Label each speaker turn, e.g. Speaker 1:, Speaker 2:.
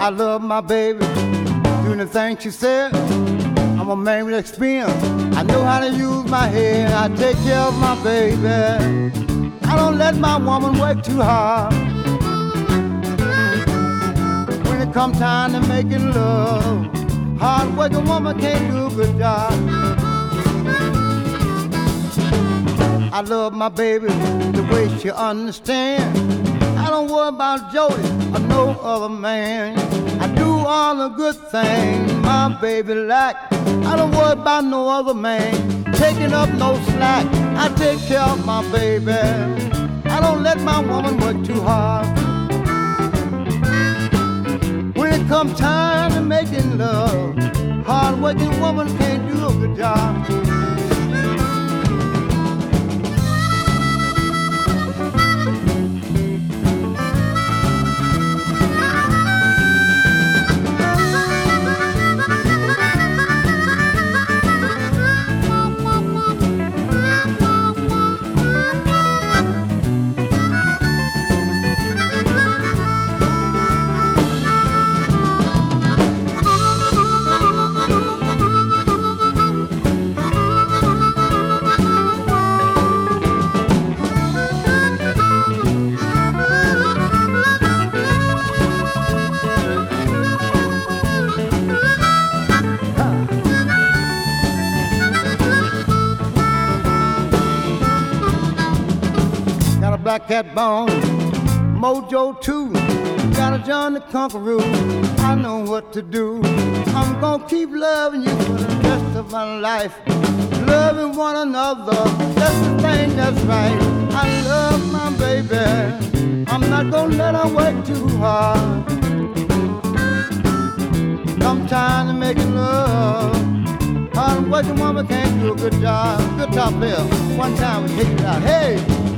Speaker 1: I love my baby, doing the things she said. I'm a man with experience. I know how to use my head. I take care of my baby. I don't let my woman work too hard. When it comes time to making love, hard-working woman can't do a good job. I love my baby the way she understands. I don't worry about Jody or no other man. I do all the good things my baby like. I don't worry about no other man taking up no slack. I take care of my baby. I don't let my woman work too hard. When it comes time to making love, hard-working woman can't do a good job. Black Cat Bone, Mojo 2, got a John the Conqueror. I know what to do. I'm gonna keep loving you for the rest of my life. Loving one another, that's the thing that's right. I love my baby, I'm not gonna let her work too hard. Come time to making love, hard working woman can't do a good job. Good top bill, one time we take it out. Hey!